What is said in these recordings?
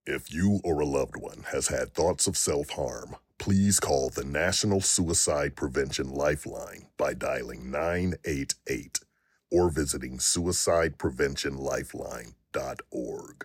If you or a loved one has had thoughts of self-harm, please call the National Suicide Prevention Lifeline by dialing 988 or visiting suicidepreventionlifeline.org.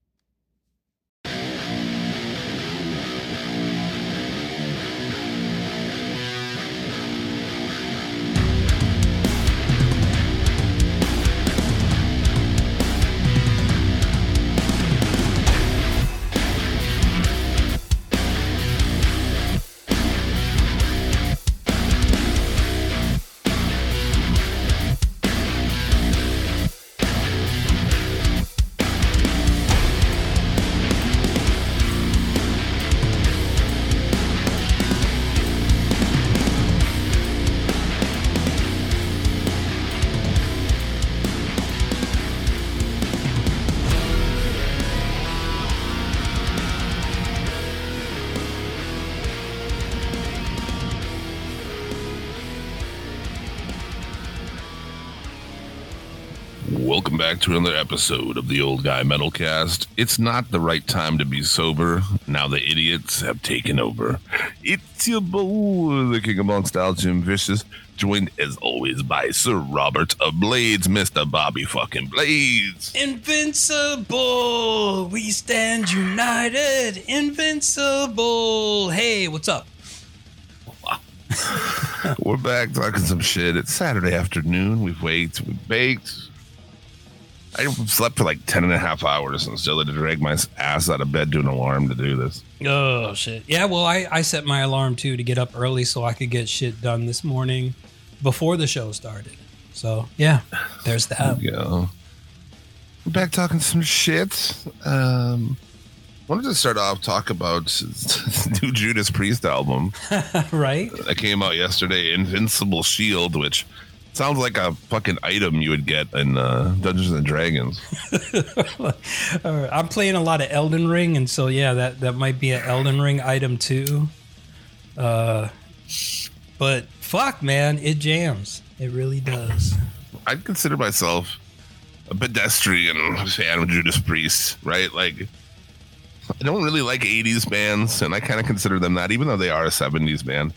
Welcome back to another episode of the Old Guy Metalcast. It's not the right time to be sober. Now the idiots have taken over. It's your boy, the King of Monk Style, Jim Vicious, joined as always by Sir Robert of Blades, Mr. Bobby fucking Blades. Invincible! We stand united! Invincible! Hey, what's up? We're back talking some shit. It's Saturday afternoon. We've baked. I slept for like 10 and a half hours and still had to drag my ass out of bed to an alarm to do this. Oh, shit. Yeah, well, I set my alarm, too, to get up early so I could get shit done this morning before the show started. So, yeah, there's that. There you go. We're back talking some shit. Wanted to start off talk about the new Judas Priest album. Right? That came out yesterday, Invincible Shield, which sounds like a fucking item you would get in Dungeons and Dragons. I'm playing a lot of Elden Ring, and so, yeah, that might be an Elden Ring item, too. But fuck, man, it jams. It really does. I'd consider myself a pedestrian fan of Judas Priest, right? Like, I don't really like 80s bands, and I kind of consider them that, even though they are a 70s band.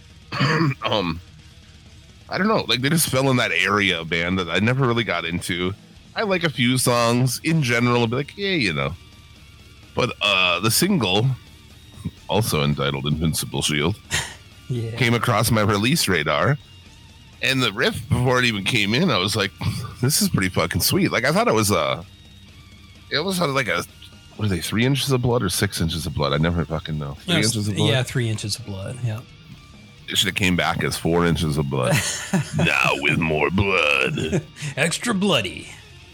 I don't know, like they just fell in that area of band that I never really got into. I like a few songs in general, I'll be like, yeah, you know. But the single, also entitled Invincible Shield, came across my release radar. And the riff, before it even came in, I was like, this is pretty fucking sweet. Like, I thought it was it almost sounded like a, what are they, 3 inches of blood or 6 inches of blood? I never fucking know. 3 inches of blood? Yeah, 3 inches of blood, yeah. It should have came back as 4 inches of blood. Now with more blood. Extra bloody.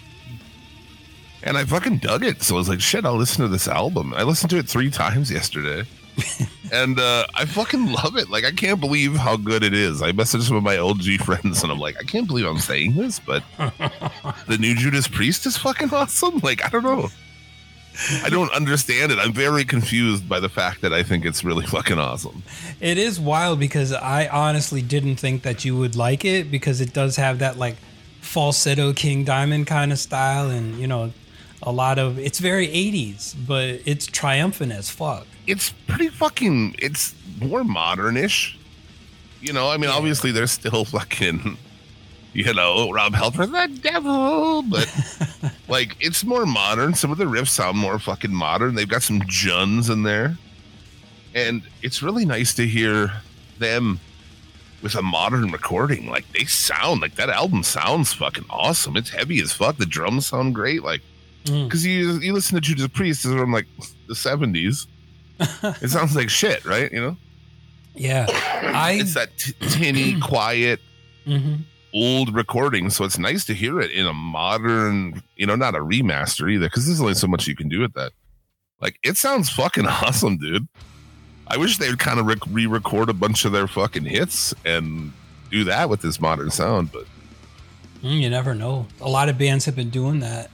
And I fucking dug it. So I was like, shit, I'll listen to this album. I listened to it 3 times yesterday. And I fucking love it. Like, I can't believe how good it is. I messaged some of my OG friends and I'm like, I can't believe I'm saying this, but the new Judas Priest is fucking awesome. Like, I don't know. I don't understand it. I'm very confused by the fact that I think it's really fucking awesome. It is wild because I honestly didn't think that you would like it because it does have that like falsetto King Diamond kind of style and, you know, a lot of, it's very 80s, but it's triumphant as fuck. It's pretty fucking, it's more modern-ish. You know, I mean, obviously there's still fucking, you know, Rob Halford, the devil, but like it's more modern. Some of the riffs sound more fucking modern. They've got some juns in there, and it's really nice to hear them with a modern recording. Like they sound like that album sounds fucking awesome. It's heavy as fuck. The drums sound great. Like because you listen to Judas Priest from like the 70s, it sounds like shit, right? You know? Yeah, it's that tinny, quiet. Old recording, so it's nice to hear it in a modern, you know, not a remaster either, because there's only so much you can do with that. Like, it sounds fucking awesome, dude. I wish they would kind of re-record a bunch of their fucking hits and do that with this modern sound, but you never know. A lot of bands have been doing that.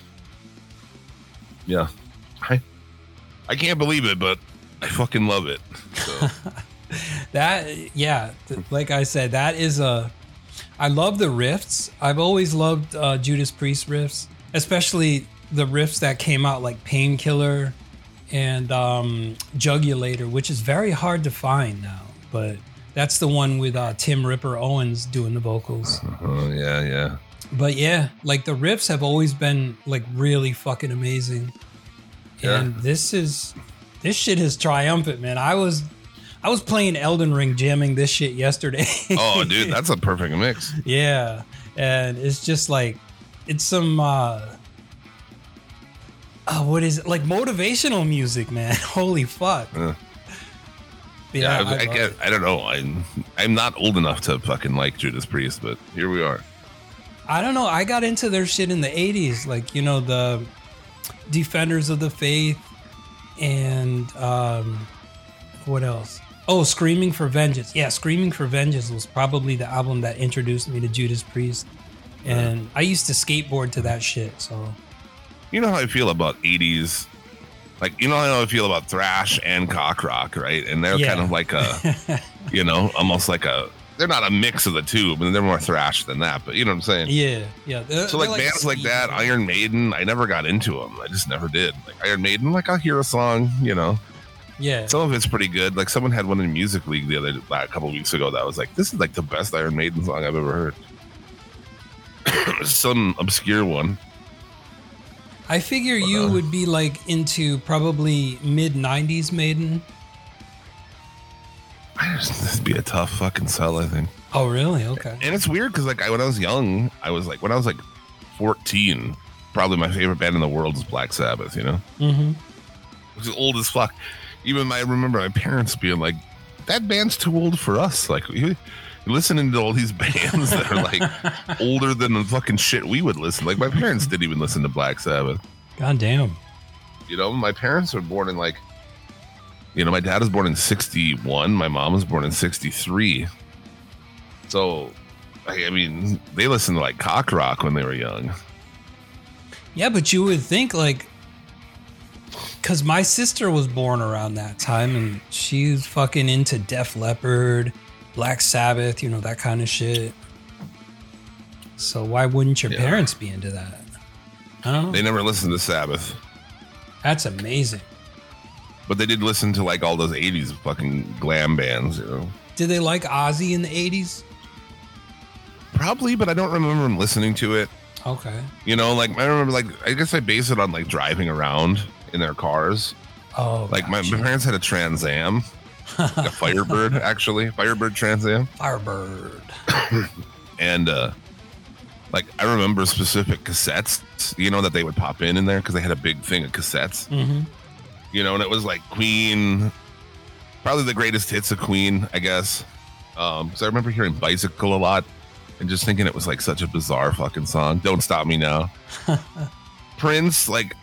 Yeah, I can't believe it, but I fucking love it. So. Like I said, that is I love the riffs. I've always loved Judas Priest riffs, especially the riffs that came out like Painkiller and Jugulator, which is very hard to find now, but that's the one with Tim Ripper Owens doing the vocals. Yeah. But yeah, like the riffs have always been like really fucking amazing. Yeah. And this shit is triumphant, man. I was playing Elden Ring, jamming this shit yesterday. Oh, dude, that's a perfect mix. Yeah. And it's just like, it's some, what is it? Like motivational music, man. Holy fuck. Yeah, I don't know. I'm not old enough to fucking like Judas Priest, but here we are. I don't know. I got into their shit in the 80s. Like, you know, the Defenders of the Faith and what else? Oh, Screaming for Vengeance. Yeah, Screaming for Vengeance was probably the album that introduced me to Judas Priest. And I used to skateboard to that shit, so. You know how I feel about 80s, like, you know how I feel about thrash and cock rock, right? And they're kind of like a, you know, almost like a, they're not a mix of the two, but they're more thrash than that. But you know what I'm saying? Yeah. So like bands like that, Iron Maiden, I never got into them. I just never did. Like Iron Maiden, like I'll hear a song, you know. Yeah. Some of it's pretty good. Like someone had one in Music League a couple of weeks ago that was like, this is like the best Iron Maiden song I've ever heard. Some obscure one. I figure you would be like into probably mid 90s Maiden. That'd be a tough fucking sell, I think. Oh, really? Okay. And it's weird because like when I was young, when I was like 14, probably my favorite band in the world is Black Sabbath, you know? Mm-hmm. Which is old as fuck. I remember my parents being like, that band's too old for us. Like, you're listening to all these bands that are like older than the fucking shit we would listen. Like, my parents didn't even listen to Black Sabbath. God damn. You know, my parents were born in like, you know, my dad was born in 61. My mom was born in 63. So, I mean, they listened to like cock rock when they were young. Yeah, but you would think like, because my sister was born around that time and she's fucking into Def Leppard, Black Sabbath, you know, that kind of shit. So why wouldn't your parents be into that? I don't know. They never listened to Sabbath. That's amazing. But they did listen to like all those 80s fucking glam bands, you know. Did they like Ozzy in the 80s? Probably, but I don't remember them listening to it. Okay. You know, like I remember, like I guess I base it on like driving around in their cars. Oh, like my parents had a Trans Am, like a Firebird, actually, Firebird Trans Am. Firebird. And like I remember specific cassettes, you know, that they would pop in there because they had a big thing of cassettes. Mm-hmm. You know, and it was like Queen, probably the greatest hits of Queen, I guess. So I remember hearing Bicycle a lot and just thinking it was like such a bizarre fucking song. Don't Stop Me Now. Prince, like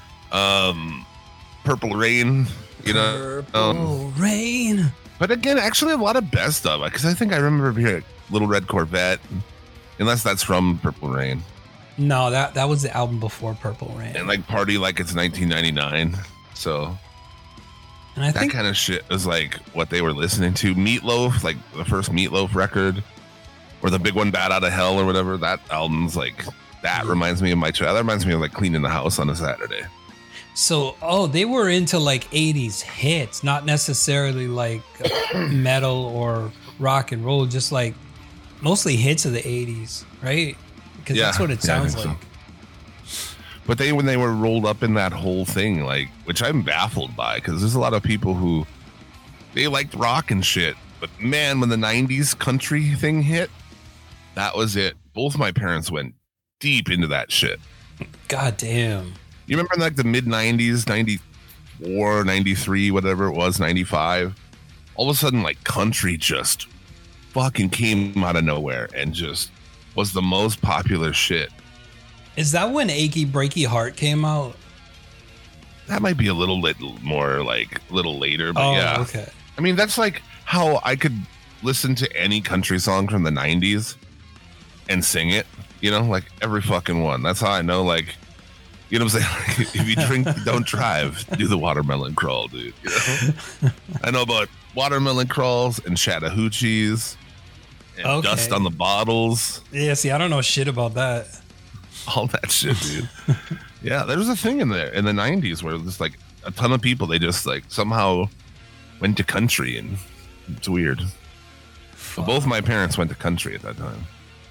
Purple Rain, you know. Purple Rain. But again, actually a lot of best of it because I think I remember hearing Little Red Corvette, unless that's from Purple Rain. No, that was the album before Purple Rain. And like Party Like It's 1999. So and I think that kind of shit was like what they were listening to. Meatloaf, like the first Meatloaf record, or the big one, Bad Out of Hell, or whatever. That album's like, that reminds me of my child. That reminds me of like cleaning the house on a Saturday. So, they were into like 80s hits, not necessarily like metal or rock and roll, just like mostly hits of the 80s, right? Because that's what it sounds like. So. But when they were rolled up in that whole thing, like, which I'm baffled by, because there's a lot of people who, they liked rock and shit. But man, when the 90s country thing hit, that was it. Both my parents went deep into that shit. God damn. You remember in like the mid 90s, 94, 93, whatever it was, 95? All of a sudden, like, country just fucking came out of nowhere and just was the most popular shit. Is that when Achy Breaky Heart came out? That might be a little more like a little later, but yeah. Okay. I mean, that's like how I could listen to any country song from the 90s and sing it, you know, like every fucking one. That's how I know, like, you know what I'm saying? Like, if you drink, don't drive, do the watermelon crawl, dude. You know? I know about watermelon crawls and Chattahoochees and dust on the bottles. Yeah, see, I don't know shit about that. All that shit, dude. Yeah, there was a thing in the 90s where just like a ton of people, they just like somehow went to country, and it's weird. But both my parents went to country at that time.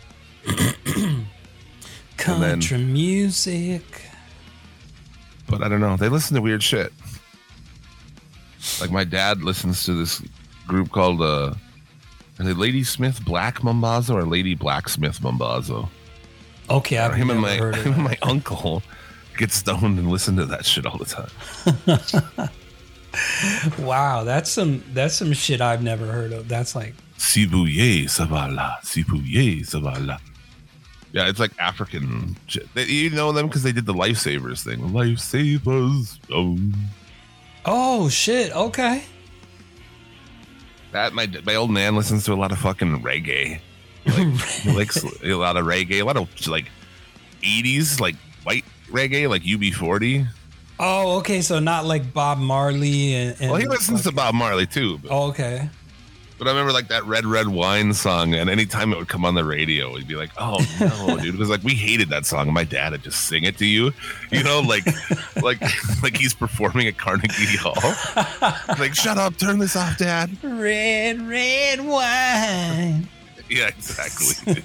Country music. But I don't know. They listen to weird shit. Like my dad listens to this group called are they Lady Smith Black Mambazo or Lady Blacksmith Mambazo? Okay, I've him and never heard of him and that. my uncle get stoned and listen to that shit all the time. Wow, that's some shit I've never heard of. That's like Sibuye Savala, Sibuye Savala. Yeah, it's like African shit. You know them because they did the Lifesavers thing. Lifesavers. oh shit. Okay. That my old man listens to a lot of fucking reggae. He likes a lot of reggae, a lot of like 80s like white reggae, like UB40. Oh, okay. So not like Bob Marley and Well, he listens to Bob Marley too. But, oh, okay. but I remember like that Red Red Wine song, and anytime it would come on the radio, we'd be like, "Oh no, dude!" Because like we hated that song. My dad would just sing it to you, you know, like he's performing at Carnegie Hall. Like, shut up, turn this off, Dad. Red wine. Yeah, exactly.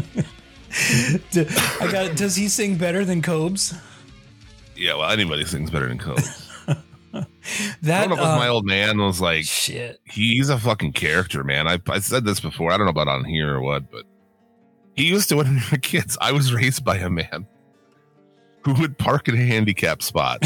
Does he sing better than Cobes? Yeah, well, anybody sings better than Cole. That I don't know if my old man was like, shit. He's a fucking character, man. I said this before. I don't know about on here or what, but he used to, when we were kids, I was raised by a man who would park in a handicap spot.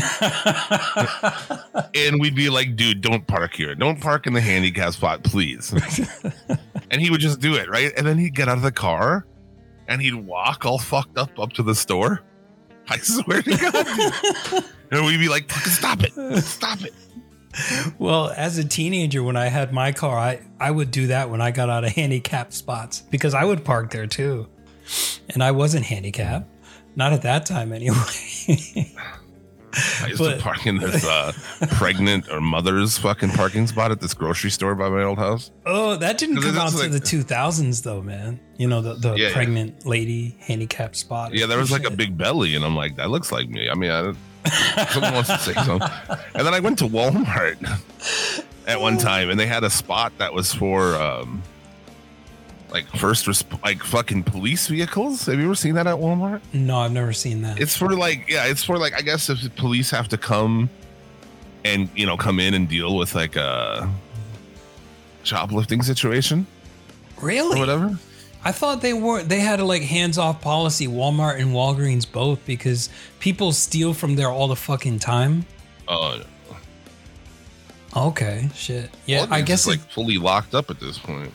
And we'd be like, dude, don't park here. Don't park in the handicap spot, please. And he would just do it, right? And then he'd get out of the car and he'd walk all fucked up to the store. I swear to God, dude. And we'd be like, fucking stop it. Stop it. Well, as a teenager, when I had my car, I would do that when I got out of handicapped spots because I would park there too. And I wasn't handicapped. Not at that time anyway. I used to park in this pregnant or mother's fucking parking spot at this grocery store by my old house. Oh, that didn't come out like, to the 2000s though, man. You know, the yeah, pregnant lady handicapped spot. Yeah, there was like a big belly, and I'm like, that looks like me. I mean, someone wants to say something. And then I went to Walmart at one time, and they had a spot that was for like like fucking police vehicles. Have you ever seen that at Walmart? No, I've never seen that. It's for like, I guess if police have to come and, you know, come in and deal with like a shoplifting situation. Really? Or whatever. I thought they had a like hands-off policy, Walmart and Walgreens both, because people steal from there all the fucking time. Oh, okay, shit. Yeah, Walgreens I guess is like fully locked up at this point.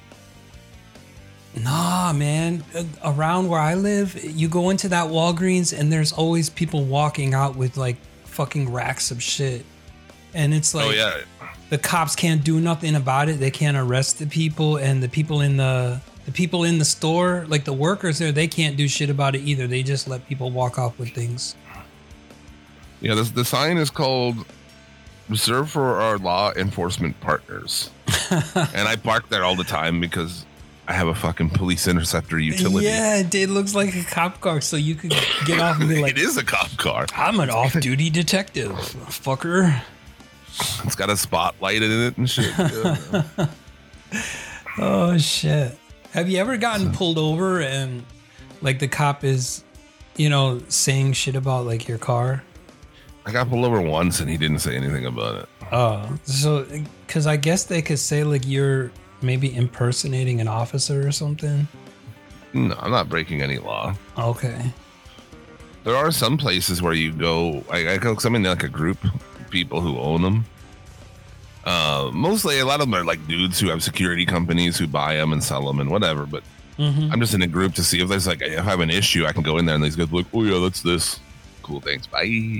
Nah, man. Around where I live, you go into that Walgreens and there's always people walking out with like fucking racks of shit. And it's like, oh, yeah. The cops can't do nothing about it. They can't arrest the people, and the people in the store, like the workers there, they can't do shit about it either. They just let people walk off with things. Yeah, the sign is called "Reserved for Our Law Enforcement Partners," and I park there all the time because I have a fucking police interceptor utility. Yeah, it looks like a cop car, so you could get off and be like, it is a cop car. I'm an off-duty detective, fucker. It's got a spotlight in it and shit. Yeah. Oh shit! Have you ever gotten pulled over and like the cop is, you know, saying shit about like your car? I got pulled over once and he didn't say anything about it. Oh, so because I guess they could say like you're maybe impersonating an officer or something. No, I'm not breaking any law. Okay. There are some places where you go. I go. 'Cause I'm in like a group of people who own them. Mostly, a lot of them are like dudes who have security companies who buy them and sell them and whatever. But I'm just in a group to see if there's like, if I have an issue, I can go in there and these guys be like, oh yeah, that's this. Cool, thanks, bye.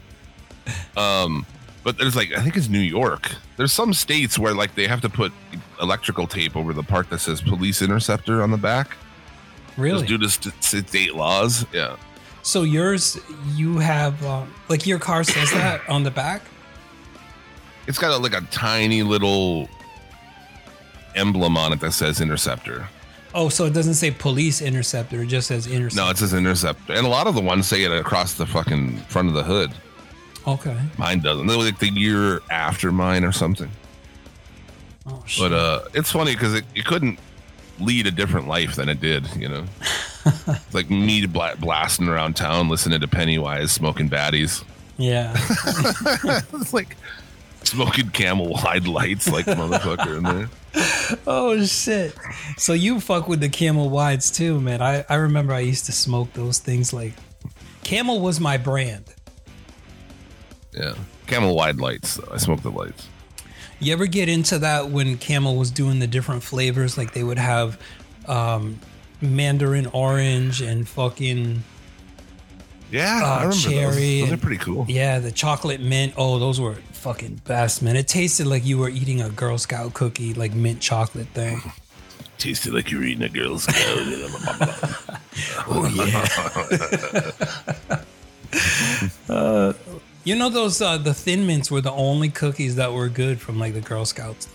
But there's like, I think it's New York. There's some states where like they have to put electrical tape over the part that says police interceptor on the back. Really? Just due to state laws. Yeah. So yours, you have like your car says that on the back? It's got like a tiny little emblem on it that says interceptor. Oh, so it doesn't say police interceptor. It just says interceptor. No, it says interceptor. And a lot of the ones say it across the fucking front of the hood. Okay. Mine doesn't. They're like the year after mine or something. Oh, shit. But it's funny because it couldn't lead a different life than it did, you know? It's like me blasting around town, listening to Pennywise, smoking baddies. Yeah. It's like smoking Camel wide lights like motherfucker in there. Oh, shit. So you fuck with the Camel Wides too, man. I remember I used to smoke those things. Like, Camel was my brand. Yeah. Camel wide lights, though. I smoke the lights. You ever get into that when Camel was doing the different flavors? Like, they would have mandarin orange and fucking I remember cherry. Those are pretty cool. Yeah, the chocolate mint. Oh, those were fucking best, man. It tasted like you were eating a Girl Scout cookie, like mint chocolate thing. Tasted like you were eating a Girl Scout. Oh, yeah. You know those the Thin Mints were the only cookies that were good from like the Girl Scouts.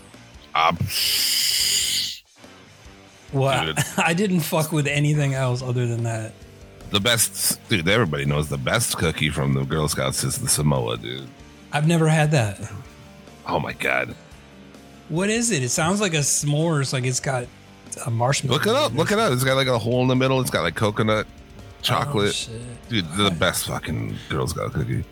Well, Dude. I didn't fuck with anything else other than that. The best, dude, everybody knows the best cookie from the Girl Scouts is the Samoa, dude. I've never had that. Oh my God. What is it? It sounds like a s'mores, like it's got a marshmallow. Look it up. Look it up. It's got like a hole in the middle. It's got like coconut, Oh, chocolate. shit. Dude, they're the best fucking Girl Scout cookie.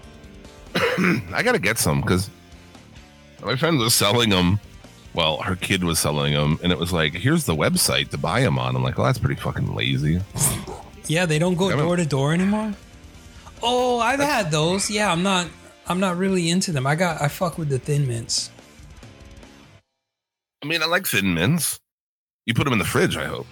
I gotta get some because my friend was selling them. Well, her kid was selling them, and it was like, "Here's the website to buy them on." I'm like, "Well, that's pretty fucking lazy." Yeah, they don't go door to door anymore. Oh, I've had those. Yeah, I'm not really into them. I fuck with the Thin Mints. I mean, I like Thin Mints. You put them in the fridge, I hope.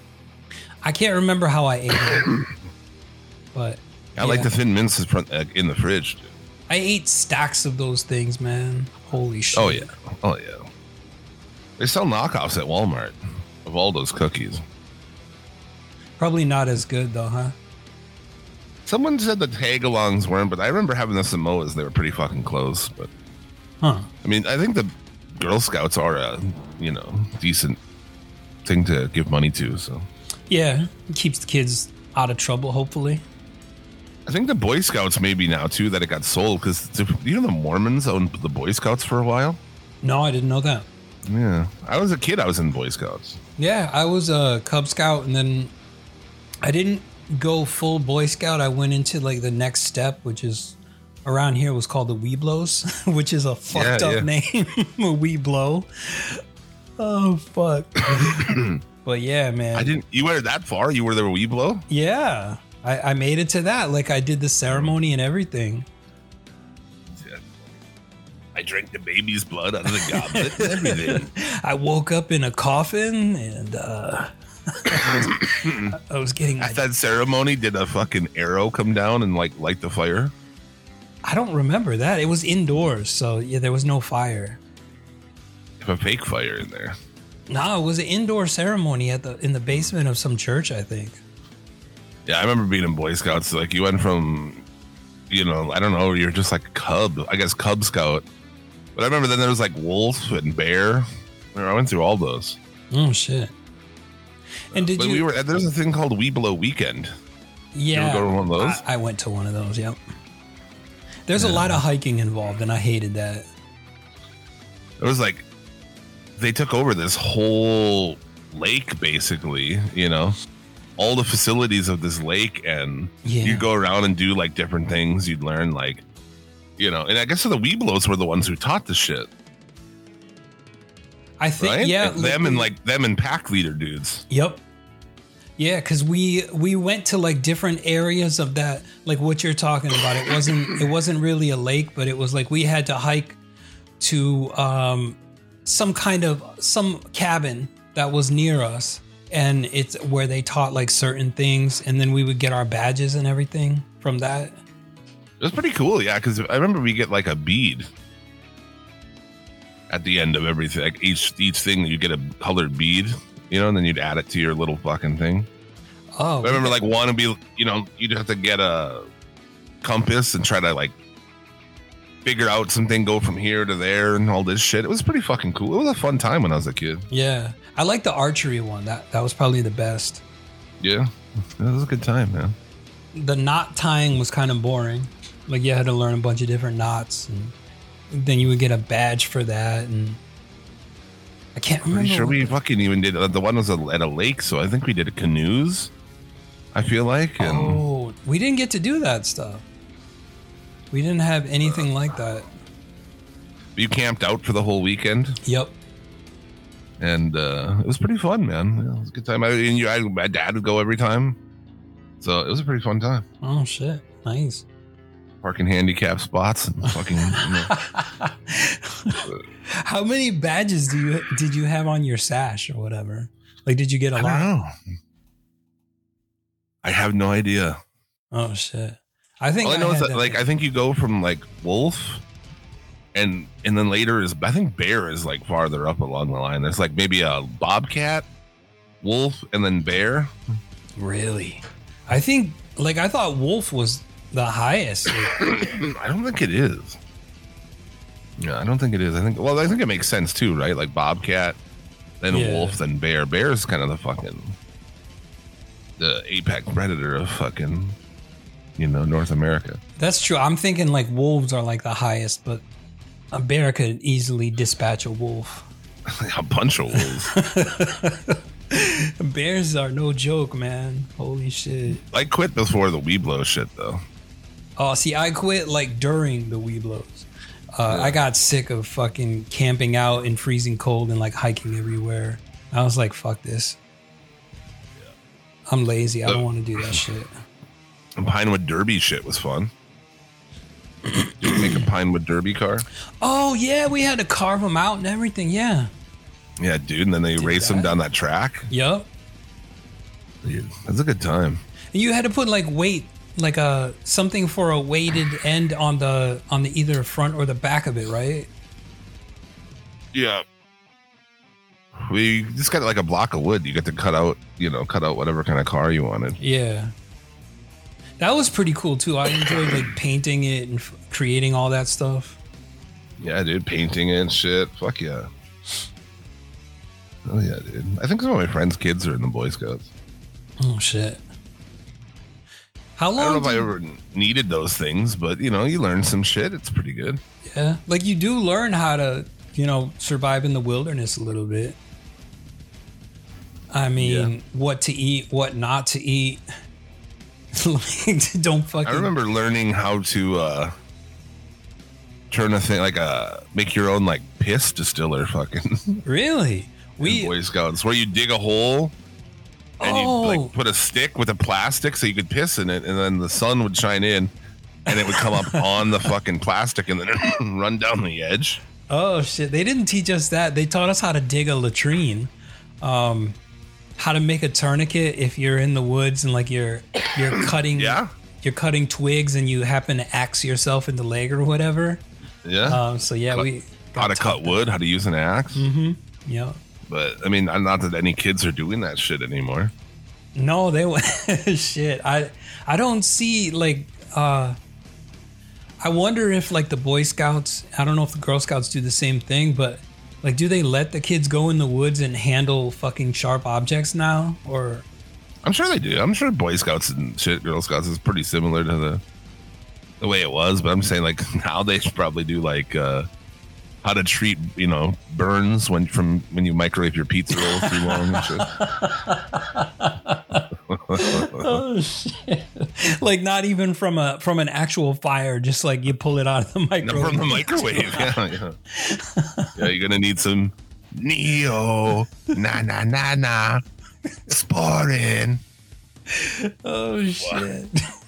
I can't remember how I ate them, but I like the Thin Mints in the fridge. Dude. I ate stacks of those things, man. Holy shit. Oh yeah. They sell knockoffs at Walmart of all those cookies. Probably not as good though, huh? Someone said the tag-alongs weren't, but I remember having the Samoas. They were pretty fucking close. But Huh. I mean, I think the Girl Scouts are a decent thing to give money to. So Yeah, it keeps the kids out of trouble, hopefully. I think the Boy Scouts maybe now too that it got sold because the Mormons owned the Boy Scouts for a while. No, I didn't know that. Yeah, I was a kid. I was in Boy Scouts. Yeah, I was a Cub Scout, and then I didn't go full Boy Scout. I went into like the next step, which is around here was called the Weeblos, which is a fucked up name. A Weeblo. Oh fuck. But yeah, man. You went that far? You were there Weeblo? Yeah, I made it to that. Like I did the ceremony and everything. Yeah. I drank the baby's blood out of the goblet and everything. I woke up in a coffin and I was getting. At that ceremony, did a fucking arrow come down and like light the fire? I don't remember that. It was indoors, so yeah, there was no fire. Have a fake fire in there. No, it was an indoor ceremony in the basement of some church, I think. Yeah, I remember being in Boy Scouts. Like you went from, I don't know, you're just like Cub Scout. But I remember then there was like Wolf and Bear. I went through all those. Oh shit! And did you? There's a thing called Weeblo Weekend. Yeah, you ever go to one of those? I went to one of those. Yep. There's a lot of hiking involved, and I hated that. It was like they took over this whole lake, basically. All the facilities of this lake, and you go around and do like different things. You'd learn like, and I guess the Weeblos were the ones who taught the shit. I think, right? yeah, them and pack leader dudes. Yep. Yeah, because we went to like different areas of that, like what you're talking about. It wasn't really a lake, but it was like we had to hike to some cabin that was near us, and it's where they taught like certain things, and then we would get our badges and everything from that. It was pretty cool, yeah, because I remember we get like a bead at the end of everything. Like each thing, you get a colored bead, and then you'd add it to your little fucking thing. Oh, I remember like one would be, you'd have to get a compass and try to like figure out something, go from here to there, and all this shit. It was pretty fucking cool. It was a fun time when I was a kid. Yeah, I like the archery one. That was probably the best. Yeah, it was a good time, man. The knot tying was kind of boring. Like you had to learn a bunch of different knots, and then you would get a badge for that. And I can't remember. Pretty sure we fucking even did. The one was at a lake, so I think we did canoes. I feel like. And we didn't get to do that stuff. We didn't have anything like that. You camped out for the whole weekend. Yep. And it was pretty fun, man. It was a good time. My dad would go every time. So it was a pretty fun time. Oh, shit. Nice. Parking handicap spots and fucking. How many badges did you have on your sash or whatever? Like, did you get a lot? I don't know. I have no idea. Oh, shit. I think all I know is that, like, I think you go from like wolf, and then later is, I think bear is like farther up along the line. There's like maybe a bobcat, wolf, and then bear. Really? I thought wolf was the highest. I don't think it is. Yeah, I don't think it is. I think it makes sense too, right? Like bobcat, then wolf, then bear. Bear is kind of the apex predator of fucking, North America. That's true. I'm thinking like wolves are like the highest, but a bear could easily dispatch a wolf. A bunch of wolves. Bears are no joke, man. Holy shit. I quit before the Weeblo shit, though. Oh, see, I quit like during the Weeblos. I got sick of fucking camping out in freezing cold and like hiking everywhere. I was like, fuck this. I'm lazy. I don't want to do that shit. Pinewood Derby shit was fun. Did you make a Pinewood Derby car? Oh, yeah. We had to carve them out and everything. Yeah. Yeah, dude. And then they race them down that track. Yep. Dude, that's a good time. And you had to put like weight, like something for a weighted end on the either front or the back of it, right? Yeah. We just got like a block of wood. You get to cut out whatever kind of car you wanted. Yeah. That was pretty cool too. I enjoyed like painting it and creating all that stuff. Yeah, dude, painting it and shit. Fuck yeah. Oh yeah, dude. I think some of my friends' kids are in the Boy Scouts. Oh shit. How long? I don't know if I ever needed those things, but you learn some shit. It's pretty good. Yeah, like you do learn how to, survive in the wilderness a little bit. I mean, what to eat, what not to eat. Don't fucking. I remember learning how to turn a thing like make your own like piss distiller. Fucking really? We Boy Scouts where you dig a hole and you like put a stick with a plastic so you could piss in it, and then the sun would shine in, and it would come up on the fucking plastic and then run down the edge. Oh shit! They didn't teach us that. They taught us how to dig a latrine. How to make a tourniquet if you're in the woods and like you're cutting you're cutting twigs and you happen to axe yourself in the leg or whatever. Yeah. We how to cut wood, how to use an axe. Mm-hmm. Yeah. But I mean, not that any kids are doing that shit anymore. No, they shit. I don't see like I wonder if like the Boy Scouts, I don't know if the Girl Scouts do the same thing, but like, do they let the kids go in the woods and handle fucking sharp objects now? Or I'm sure they do. I'm sure Boy Scouts and shit, Girl Scouts is pretty similar to the way it was. But I'm saying like now they should probably do like how to treat burns when you microwave your pizza roll too long and shit. Oh shit! Like not even from an actual fire, just like you pull it out of the microwave. From the microwave, yeah. Yeah, you're gonna need some Neo, na Sporin. Oh shit!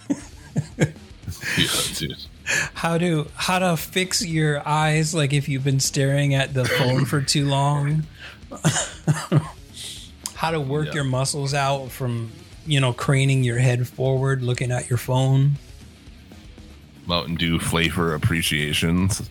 Yeah, dude. How to fix your eyes? Like if you've been staring at the phone for too long. How to work your muscles out from craning your head forward, looking at your phone. Mountain Dew flavor appreciations.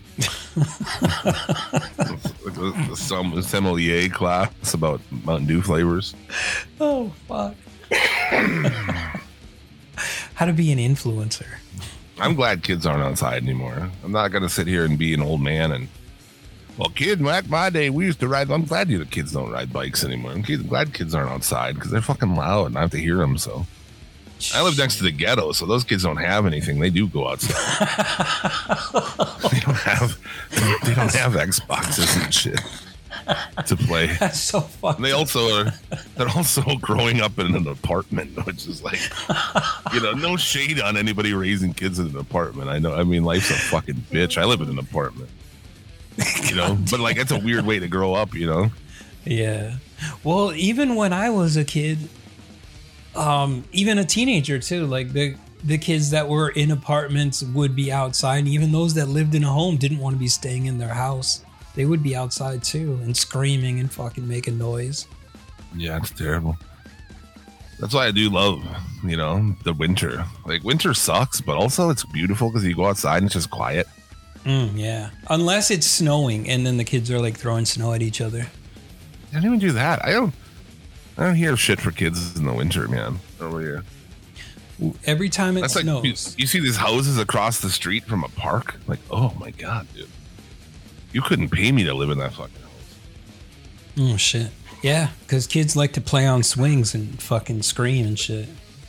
Some sommelier class about Mountain Dew flavors. Oh fuck! How to be an influencer. I'm glad kids aren't outside anymore. I'm not going to sit here and be an old man and, well, kid, back my day, we used to ride. I'm glad the kids don't ride bikes anymore. I'm glad kids aren't outside because they're fucking loud and I have to hear them. So I live next to the ghetto, so those kids don't have anything. They do go outside. They don't have Xboxes and shit to play. That's so funny. They're also growing up in an apartment, which is like, no shade on anybody raising kids in an apartment. I know. I mean, life's a fucking bitch. I live in an apartment, but like, it's a weird way to grow up, Yeah. Well, even when I was a kid, even a teenager too, like the kids that were in apartments would be outside. And even those that lived in a home didn't want to be staying in their house. They would be outside too and screaming and fucking making noise. Yeah, it's terrible. That's why I do love, the winter. Like, winter sucks, but also it's beautiful because you go outside and it's just quiet. Yeah. Unless it's snowing and then the kids are like throwing snow at each other. I don't even do that. I don't hear shit for kids in the winter, man. Over here. Every time it snows. Like, you see these houses across the street from a park? Like, oh my God, dude. You couldn't pay me to live in that fucking house. Oh, shit. Yeah, because kids like to play on swings and fucking scream and shit.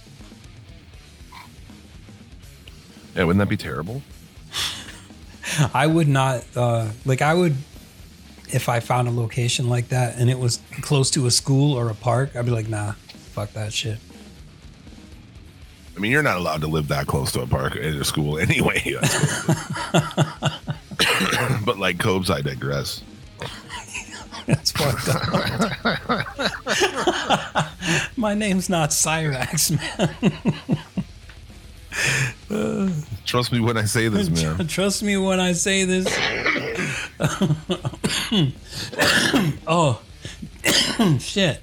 Yeah, wouldn't that be terrible? I would not, I would, if I found a location like that and it was close to a school or a park, I'd be like, nah, fuck that shit. I mean, you're not allowed to live that close to a park or a school anyway. But like Cobes, I digress. That's fucked up. My name's not Cyrax, man. Trust me when I say this, man. Trust me when I say this. Oh, shit.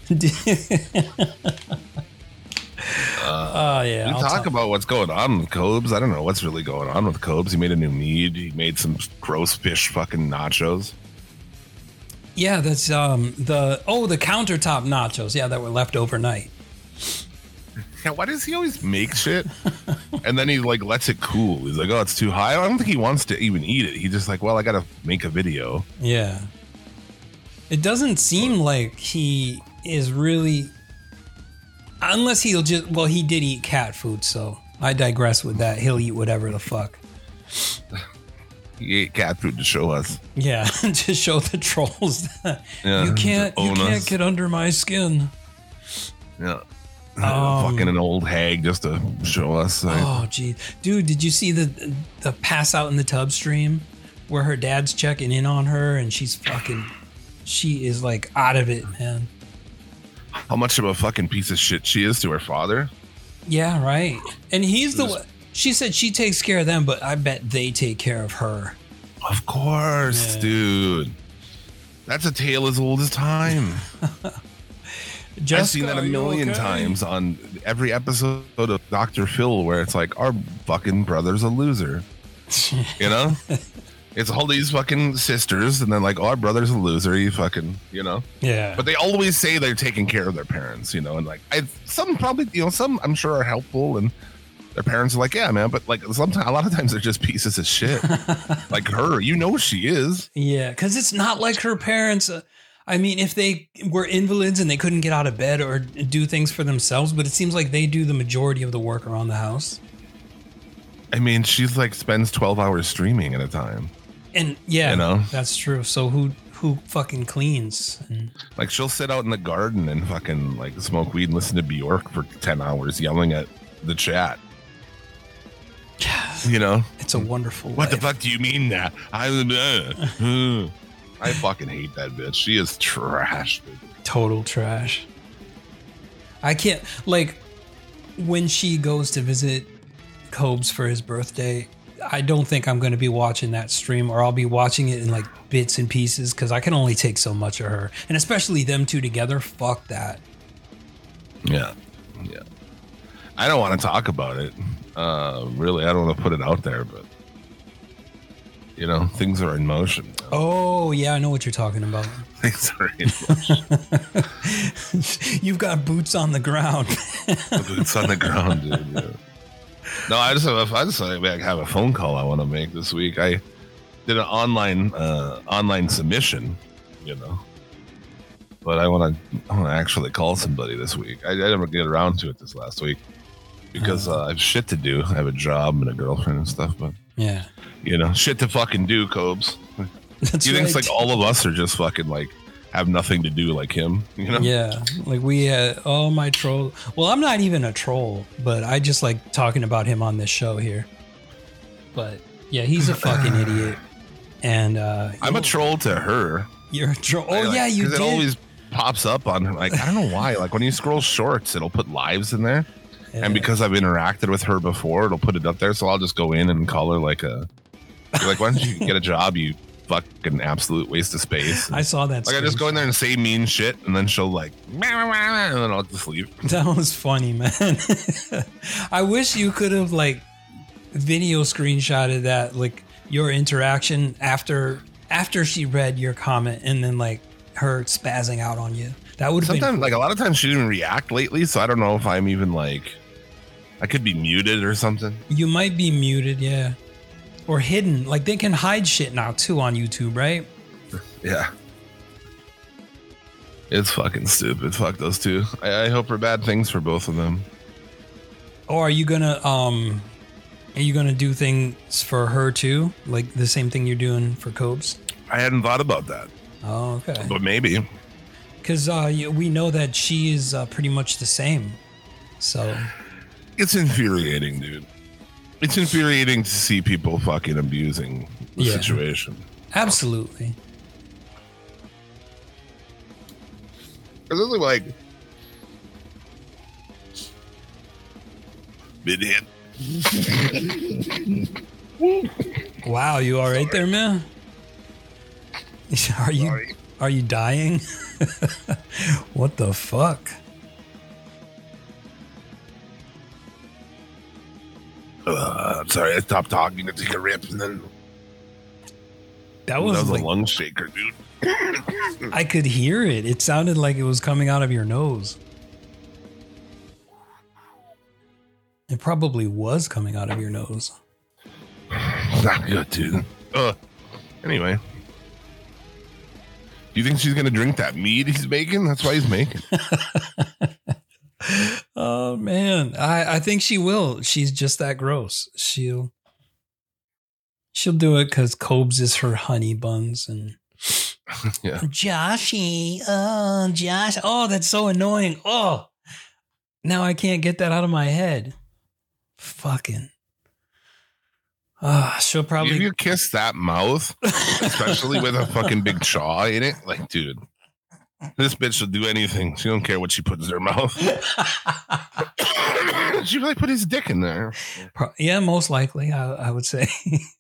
Yeah. We talk about what's going on with Cobes. I don't know what's really going on with Cobes. He made a new mead. He made some gross fish fucking nachos. Yeah, that's the countertop nachos. Yeah, that were left overnight. Yeah, why does he always make shit and then he like lets it cool? He's like, oh, it's too high. I don't think he wants to even eat it. He's just like, well, I gotta make a video. Yeah. It doesn't seem like he is really, unless he'll just, well, he did eat cat food, so I digress with that. He'll eat whatever the fuck. He ate cat food to show us. Yeah, to show the trolls that you can't get under my skin. Yeah. Fucking an old hag just to show us. Oh, geez. Dude, did you see the pass out in the tub stream where her dad's checking in on her and she is like out of it, man. How much of a fucking piece of shit she is to her father. Yeah, right. And he's the one. She said she takes care of them, but I bet they take care of her. Of course, dude. That's a tale as old as time. Jessica, I've seen that a million times on every episode of Dr. Phil where it's like, our fucking brother's a loser. It's all these fucking sisters and then like, oh, our brother's a loser. You fucking, Yeah. But they always say they're taking care of their parents, and like some probably, some I'm sure are helpful and their parents are like, yeah, man. But like sometimes, a lot of times they're just pieces of shit. Like her, she is. Yeah. Cause it's not like her parents. I mean, if they were invalids and they couldn't get out of bed or do things for themselves, but it seems like they do the majority of the work around the house. I mean, she's like spends 12 hours streaming at a time. And yeah, that's true. So who fucking cleans? And like she'll sit out in the garden and fucking like smoke weed and listen to Bjork for 10 hours yelling at the chat. It's a wonderful What life. The fuck do you mean that? I fucking hate that bitch. She is trash, dude. Total trash. I can't, like, when she goes to visit Cobes for his birthday, I don't think I'm going to be watching that stream, or I'll be watching it in like bits and pieces because I can only take so much of her. And especially them two together, fuck that. Yeah. I don't want to talk about it. Really, I don't want to put it out there, but things are in motion. Oh, yeah, I know what you're talking about. Things are in motion. You've got boots on the ground. Boots on the ground, dude. Yeah. No, I just have a phone call I want to make this week. I did an online submission, you know, but I want to actually call somebody this week. I never get around to it this last week because I have shit to do. I have a job and a girlfriend and stuff, but Yeah. you know, shit to fucking do, Cobes. That's You think right. it's like all of us are just fucking like have nothing to do like him, you know? Yeah, like we had my troll. Well, I'm not even a troll, but I just like talking about him on this show here. But yeah, he's a fucking idiot. And I'm a troll to her. you're a troll. Oh Like, yeah, you 'cause did. it always pops up on like I don't know why. Like when you scroll shorts, it'll put lives in there. Yeah. And because I've interacted with her before, it'll put it up there. So I'll just go in and call her like why don't you get a job, you fucking absolute waste of space. I saw that. Like I just go in there and say mean shit, and then she'll like, and then I'll just leave. That was funny, man. I wish you could have like video screenshotted that, like your interaction after she read your comment, and then like her spazzing out on you. That would have been Sometimes, cool. like a lot of times, she didn't react lately, so I don't know if I'm even like, I could be muted or something. You might be muted, yeah, or hidden. Like they can hide shit now too on YouTube, right? Yeah. It's fucking stupid. Fuck those two. I hope for bad things for both of them. Or are you gonna do things for her too, like the same thing you're doing for Cobes? I hadn't thought about that, Oh, okay. but maybe. Because we know that she is pretty much the same. So It's infuriating, dude. It's infuriating to see people fucking abusing the Yeah. situation. absolutely. It's really like been hit. Wow, you all right there, man? Sorry. Are you dying? What the fuck? I'm sorry, I stopped talking to take a rip, and then That was a like, lung shaker, dude. I could hear it. It sounded like it was coming out of your nose. It probably was coming out of your nose. Not good, dude. Anyway. Do you think she's gonna drink that mead he's making? That's why he's making. Oh man, I think she will. She's just that gross. She'll do it because Cobes is her honey buns and Yeah. Joshy. Oh, Josh. Oh, that's so annoying. Oh, now I can't get that out of my head. Fucking. She'll probably. If you kiss that mouth, especially with a fucking big chaw in it, like, dude, this bitch will do anything. She don't care what she puts in her mouth. She like put his dick in there. Yeah, most likely, I would say.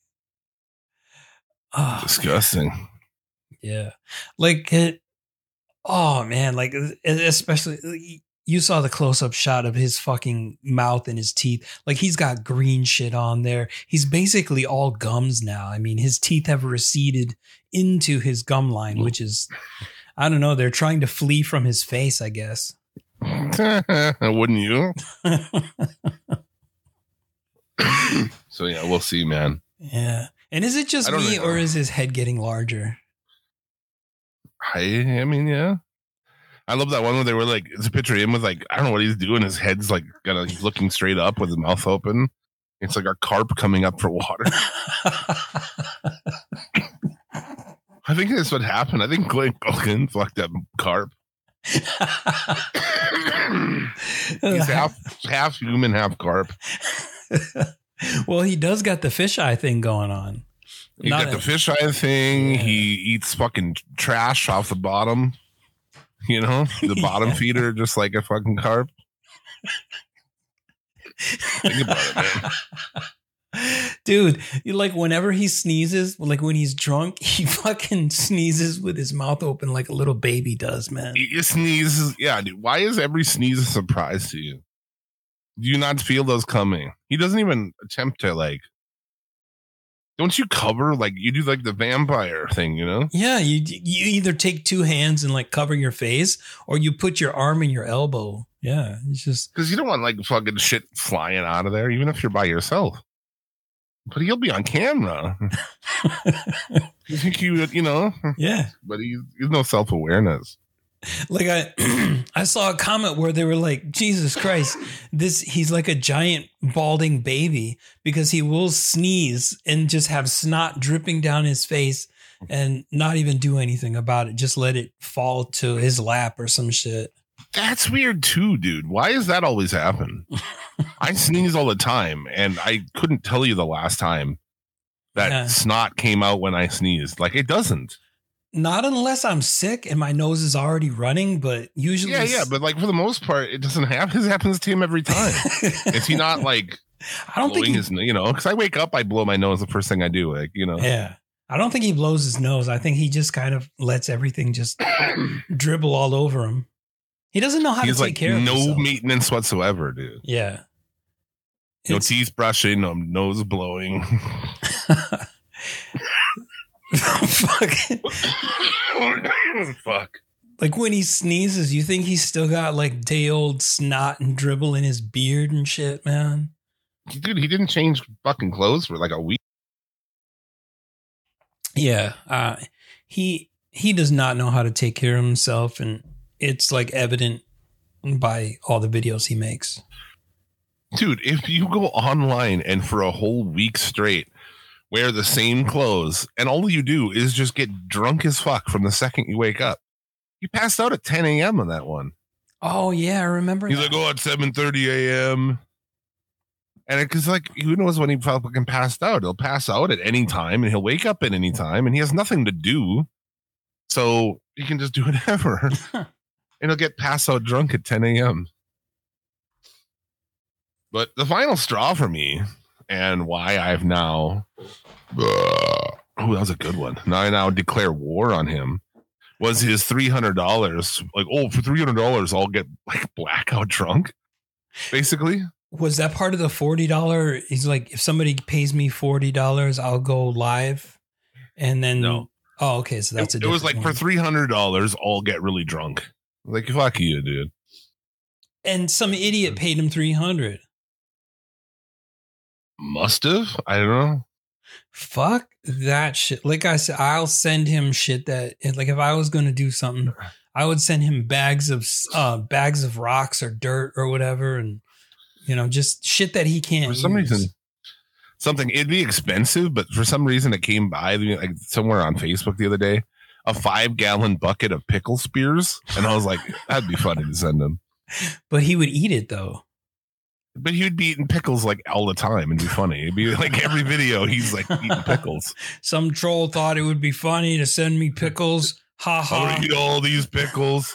Oh, Disgusting. yeah. Like it. Oh man, like especially you saw the close-up shot of his fucking mouth and his teeth. Like he's got green shit on there. He's basically all gums now. I mean, his teeth have receded into his gum line, which is, I don't know. They're trying to flee from his face, I guess. Wouldn't you? So yeah, we'll see, man. Yeah. And is it just I don't me know. or is his head getting larger? I mean, yeah. I love that one where they were like, it's a picture of him with like, I don't know what he's doing. His head's like he's looking straight up with his mouth open. It's like a carp coming up for water. I think that's what happened. I think Glenn Culkin fucked up carp. He's half human, half carp. Well, he does got the fisheye thing going on. He got the fisheye thing. Yeah. He eats fucking trash off the bottom. You know, the bottom feeder, just like a fucking carp. Think about it, man. Dude, like whenever he sneezes, like when he's drunk, he fucking sneezes with his mouth open like a little baby does, man. He sneezes. Yeah, dude. Why is every sneeze a surprise to you? Do you not feel those coming? He doesn't even attempt to like. Don't you cover like you do like the vampire thing, you know? Yeah, you either take two hands and like cover your face, or you put your arm in your elbow Yeah, it's just because you don't want like fucking shit flying out of there, even if you're by yourself. But he'll be on camera. You think you know? yeah. But he's no self-awareness. Like I saw a comment where they were like, Jesus Christ, he's like a giant balding baby because he will sneeze and just have snot dripping down his face and not even do anything about it. Just let it fall to his lap or some shit. That's weird too, dude. Why does that always happen? I sneeze all the time, and I couldn't tell you the last time that snot came out when I sneezed. Like, it doesn't. Not unless I'm sick and my nose is already running, but usually... Yeah, but like for the most part, it doesn't happen. It happens to him every time. Is he not like... I don't think his, you know, because I wake up, I blow my nose the first thing I do, like, you know. Yeah. I don't think he blows his nose. I think he just kind of lets everything just dribble all over him. He doesn't know how to take care of himself. No maintenance whatsoever, dude. Yeah. No teeth brushing, no nose blowing. Fuck. Fuck. Like when he sneezes, you think he's still got like day old snot and dribble in his beard and shit, man. Dude, he didn't change fucking clothes for like a week. Yeah. He does not know how to take care of himself, and it's like evident by all the videos he makes. Dude, if you go online and for a whole week straight wear the same clothes and all you do is just get drunk as fuck from the second you wake up. You passed out at 10 a.m. on that one. Oh, yeah, I remember. He's like, oh, at 7:30 a.m. And it's like, who knows when he fucking passed out? He'll pass out at any time and he'll wake up at any time and he has nothing to do. So he can just do whatever. And he'll get passed out drunk at 10 a.m. But the final straw for me, and why I've now, that was a good one. Now I now declare war on him, was his $300. Like, oh, for $300, I'll get like blackout drunk, basically. Was that part of the $40? He's like, if somebody pays me $40, I'll go live. And then, no. Oh, okay. So that's it was like, one. For $300, I'll get really drunk. Like, fuck you, dude. And some idiot paid him $300. Must have. I don't know. Fuck that shit. Like I said, I'll send him shit that, like, if I was going to do something, I would send him bags of rocks or dirt or whatever, and you know, just shit that he can't. For some reason, it'd be expensive, but for some reason, it came by like somewhere on Facebook the other day, a 5-gallon bucket of pickle spears, and I was like, that'd be funny to send him. But he would eat it though. But he would be eating pickles like all the time and be funny. It'd be like every video he's like eating pickles. Some troll thought it would be funny to send me pickles. Ha ha. I'm gonna eat all these pickles.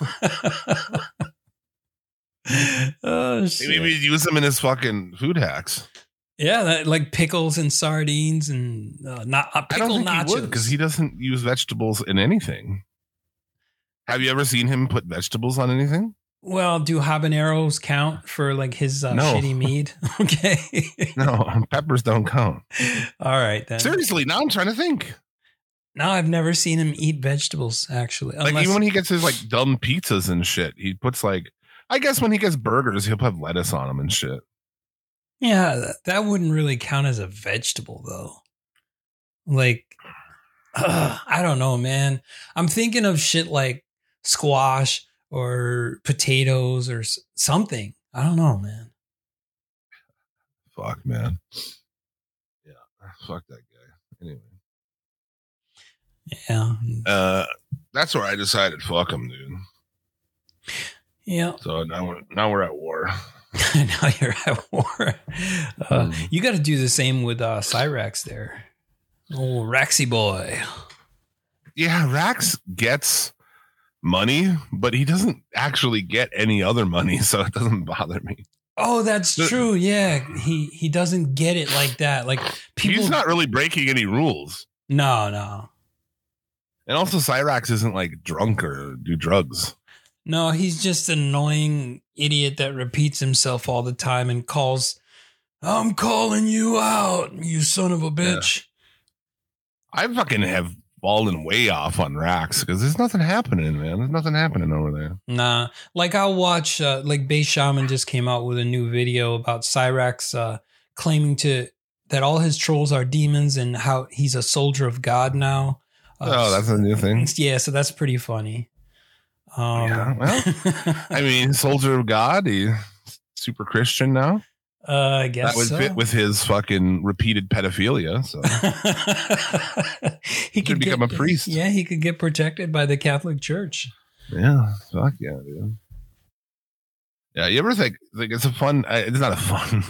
Oh shit. Maybe he'd use them in his fucking food hacks. Yeah, like pickles and sardines and pickle nachos. Because he doesn't use vegetables in anything. Have you ever seen him put vegetables on anything? Well, do habaneros count for like his shitty meat? Okay. No, peppers don't count. All right, then. Seriously, now I'm trying to think. No, I've never seen him eat vegetables, actually. Like even when he gets his like dumb pizzas and shit, he puts like, I guess when he gets burgers, he'll put lettuce on them and shit. Yeah, that wouldn't really count as a vegetable though. Like, I don't know, man. I'm thinking of shit like squash or potatoes or something. I don't know, man. Fuck, man. Yeah, fuck that guy. Anyway. Yeah. That's where I decided fuck him, dude. Yeah. So now we're at war. Now you're at war. You got to do the same with Cyrax there. Oh, Raxy boy. Yeah, Rax gets money, but he doesn't actually get any other money, so it doesn't bother me. Oh, that's true. Yeah, he doesn't get it like that. Like he's not really breaking any rules. No. And also, Cyrax isn't like drunk or do drugs. No, he's just an annoying idiot that repeats himself all the time and calls, "I'm calling you out, you son of a bitch." Yeah. I fucking have fallen way off on racks because there's nothing happening, man. There's nothing happening over there. Nah, like I'll watch, like Base Shaman just came out with a new video about Cyrax claiming that all his trolls are demons and how he's a soldier of God now. That's a new thing. Yeah, so that's pretty funny. Yeah, well, I mean, soldier of God, he's super Christian now. I guess that would fit with his fucking repeated pedophilia. So he could become a priest. Yeah, he could get protected by the Catholic Church. Yeah, fuck yeah, dude. Yeah, you ever think it's a fun? It's not a fun.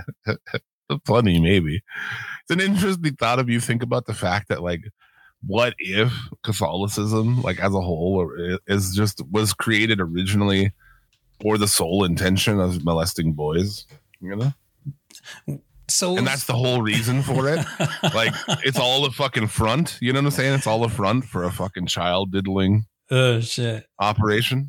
Funny, maybe. It's an interesting thought if you think about the fact that, like, what if Catholicism, like as a whole, was created originally for the sole intention of molesting boys? You know, and that's the whole reason for it. Like, it's all a fucking front. You know what I'm saying? It's all a front for a fucking child diddling. Oh shit! Operation.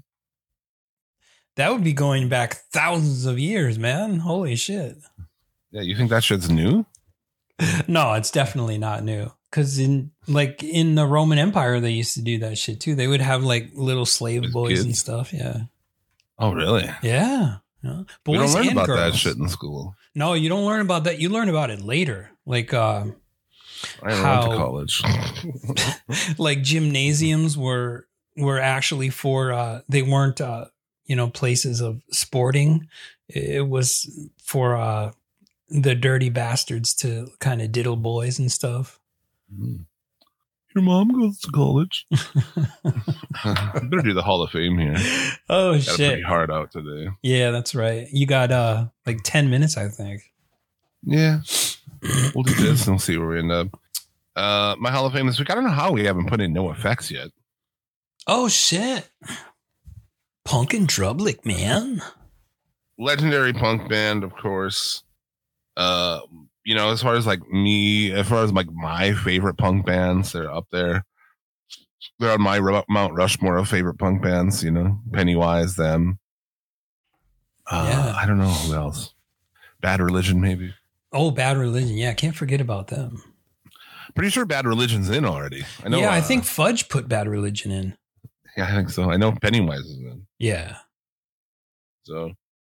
That would be going back thousands of years, man. Holy shit! Yeah, you think that shit's new? No, it's definitely not new. Because in the Roman Empire, they used to do that shit too. They would have like little slave boys kids and stuff. Yeah. Oh, really? Yeah. Boys we don't learn about girls. That shit in school. No, you don't learn about that. You learn about it later. Like I went to college. Like gymnasiums were actually for they weren't places of sporting. It was for the dirty bastards to kind of diddle boys and stuff. Your mom goes to college. Better do the Hall of Fame here. Oh, shit. Pretty hard out today. Yeah, that's right. You got like 10 minutes, I think. Yeah. We'll do this and we'll see where we end up. My Hall of Fame this week. I don't know how we haven't put in No Effects yet. Oh, shit. Punk and Drublic, man. Legendary punk band, of course. As far as my favorite punk bands, they're up there. They're on my Mount Rushmore of favorite punk bands, Pennywise, them. I don't know who else. Bad Religion, maybe. Oh, Bad Religion. Yeah, can't forget about them. Pretty sure Bad Religion's in already. I know. Yeah, I think Fudge put Bad Religion in. Yeah, I think so. I know Pennywise is in. Yeah. So,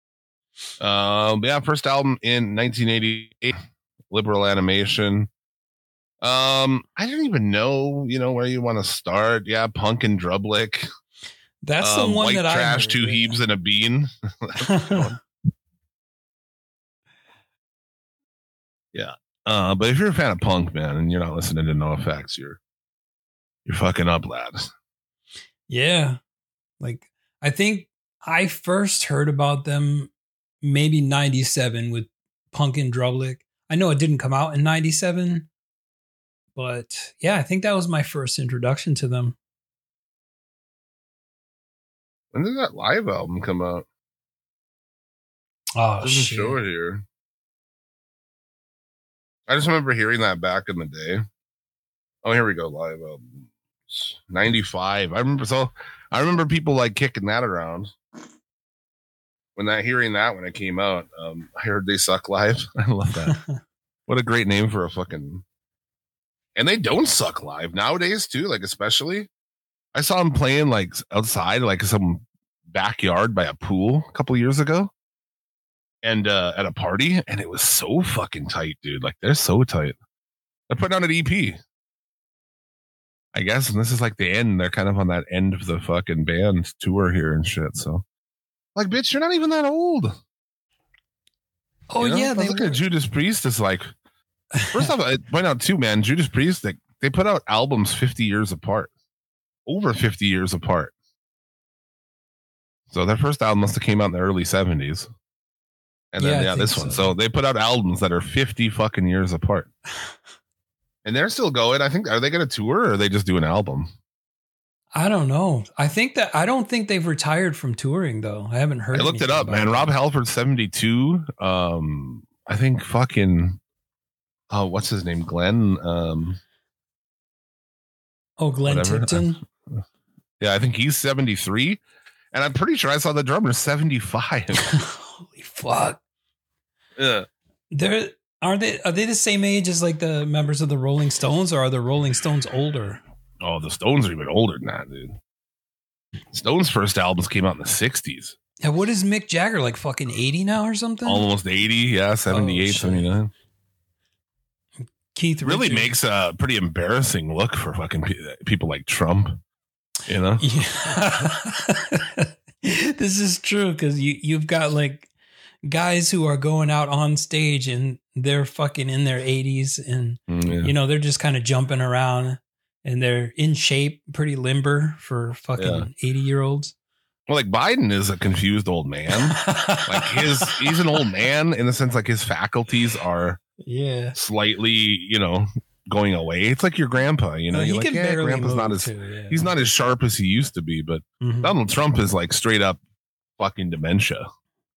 first album in 1988. Liberal Animation. I didn't even know, where you want to start. Yeah, Punk and Drublic. That's the one White that Trash, I heard, 2 Heaves and a Bean. Yeah. But if you're a fan of punk, man, and you're not listening to No Effects, you're fucking up, lads. Yeah. Like, I think I first heard about them maybe 97 with Punk and Drublic. I know it didn't come out in 97, but yeah, I think that was my first introduction to them. When did that live album come out? Oh, doesn't show it here. I just remember hearing that back in the day. Oh, here we go. Live album. 95. I remember people like kicking that around. When it came out, I heard They Suck live. I love that. What a great name for a fucking. And they don't suck live nowadays too. Like, especially, I saw them playing like outside, like some backyard by a pool a couple years ago, and at a party, and it was so fucking tight, dude. Like, they're so tight. They're putting out an EP, I guess, and this is like the end. They're kind of on that end of the fucking band tour here and shit. So. Like, bitch, you're not even that old. Oh, yeah. They look at Judas Priest is like, first off, I point out too, man, Judas Priest, they put out albums 50 years apart. Over 50 years apart. So their first album must have came out in the early 70s. And then, this one. So they put out albums that are 50 fucking years apart. And they're still going. I think, are they going to tour or are they just do an album? I don't know. I don't think they've retired from touring though. I haven't heard. I looked it up, man. Rob Halford's 72. I think fucking. Oh, what's his name? Glenn. Glenn Tipton. Yeah, I think he's 73, and I'm pretty sure I saw the drummer 75. Holy fuck! Yeah. Are they the same age as like the members of the Rolling Stones, or are the Rolling Stones older? Oh, the Stones are even older than that, dude. Stones' first albums came out in the 60s. Yeah, what is Mick Jagger, like fucking 80 now or something? Almost 80, yeah, 78, 79. Keith really Richards. makes a pretty embarrassing look for fucking people like Trump, you know? Yeah. This is true because you've got like guys who are going out on stage and they're fucking in their 80s and, you know, they're just kind of jumping around and they're in shape, pretty limber for fucking 80-year-olds. Well, like Biden is a confused old man. Like he's an old man in the sense like his faculties are slightly, you know, going away. It's like your grandpa, you know. You're like, grandpa's not as he's not as sharp as he used to be, but Donald Trump is like straight up fucking dementia.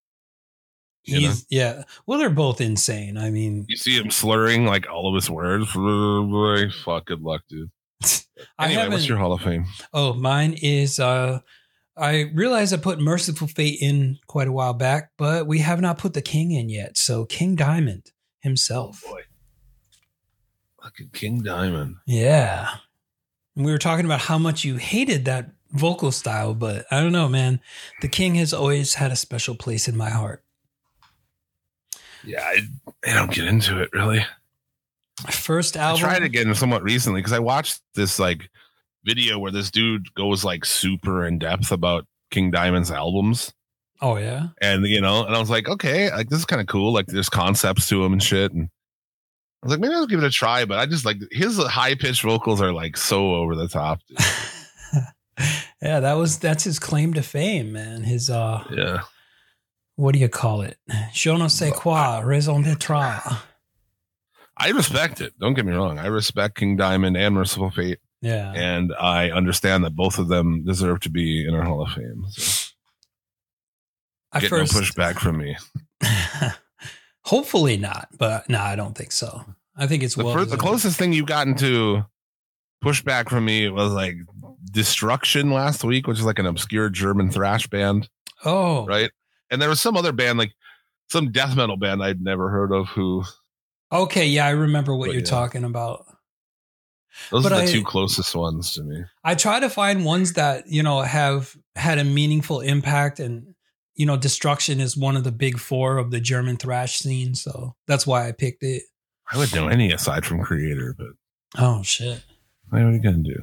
Well, they're both insane. I mean, you see him slurring like all of his words. Fuck, good luck, dude. Anyway, what's your Hall of Fame? Oh, mine is I realized I put Merciful Fate in quite a while back, but we have not put the King in yet. So King Diamond himself. Oh boy. Fucking King Diamond. Yeah. And we were talking about how much you hated that vocal style, but I don't know, man. The King has always had a special place in my heart. Yeah, I don't get into it really. First album. I tried again somewhat recently because I watched this like video where this dude goes like super in depth about King Diamond's albums. Oh yeah. And you know, and I was like, okay, like this is kind of cool. Like there's concepts to him and shit. And I was like, maybe I'll give it a try, but I just like his high pitched vocals are like so over the top. Yeah, that's his claim to fame, man. His yeah. What do you call it? Je ne sais quoi, raison d'être. I respect it. Don't get me wrong. I respect King Diamond and Merciful Fate. Yeah. And I understand that both of them deserve to be in our Hall of Fame. So. No pushback from me. Hopefully not, but no, I don't think so. I think it's the closest thing you've gotten to pushback from me was like Destruction last week, which is like an obscure German thrash band. Oh, right. And there was some other band, like some death metal band I'd never heard of. Who? Okay, yeah, I remember what you're talking about. Those are the two closest ones to me. I try to find ones that, you know, have had a meaningful impact, and you know, Destruction is one of the big four of the German thrash scene, so that's why I picked it. I wouldn't know any aside from Creator, but oh shit, what are you gonna do?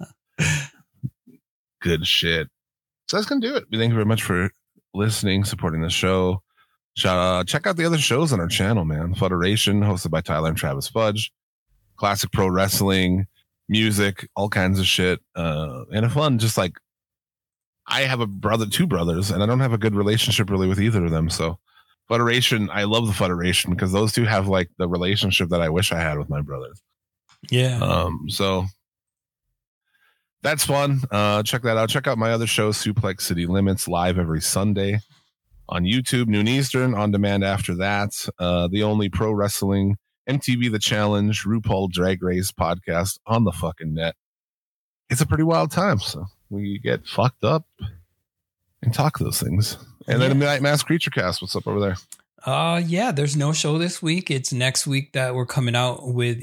Good shit. So that's gonna do it. We thank you very much for listening, supporting the show. Check out the other shows on our channel, man. Federation, hosted by Tyler and Travis Fudge. Classic pro wrestling, music, all kinds of shit, and a fun. Just like I have two brothers, and I don't have a good relationship really with either of them. So Federation, I love the Federation because those two have like the relationship that I wish I had with my brothers. Yeah. So that's fun. Check that out. Check out my other show, Suplex City Limits, live every Sunday on YouTube, noon Eastern, on demand after that. The only pro wrestling, MTV The Challenge, RuPaul Drag Race podcast on the fucking net. It's a pretty wild time, so we get fucked up and talk those things. And then Midnight Mass Creature Cast. What's up over there? Yeah, there's no show this week. It's next week that we're coming out with.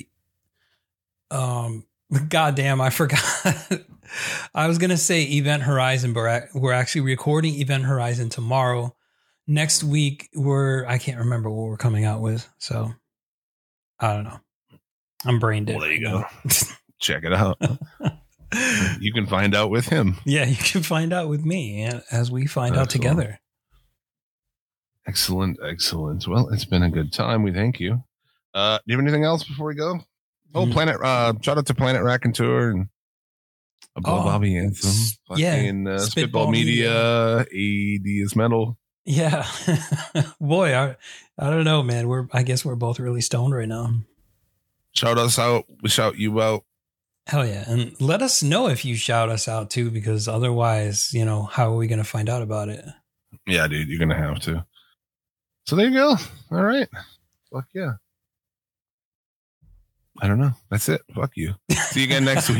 Goddamn, I forgot. I was gonna say Event Horizon, but we're actually recording Event Horizon tomorrow. Next week, I can't remember what we're coming out with, so I don't know. I'm brain dead. Well, there you go. Check it out. You can find out with him. Yeah, you can find out with me as we find out together. Excellent. Well, it's been a good time. We thank you. Do you have anything else before we go? Oh, shout out to Planet Raconteur and Bobby Anthem. Spitball Media. AD is Metal. Yeah. Boy, I don't know, man. I guess we're both really stoned right now. Shout us out. We shout you out. Hell yeah. And let us know if you shout us out too, because otherwise, you know, how are we going to find out about it? Yeah, dude, you're going to have to. So there you go. All right. Fuck yeah. I don't know. That's it. Fuck you. See you again next week.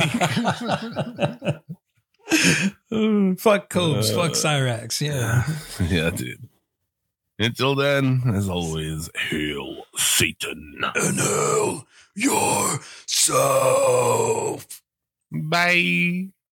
Fuck Cobes. Fuck Cyrax. Yeah. Yeah, dude. Until then, as always, hail Satan. And hail yourself. Bye.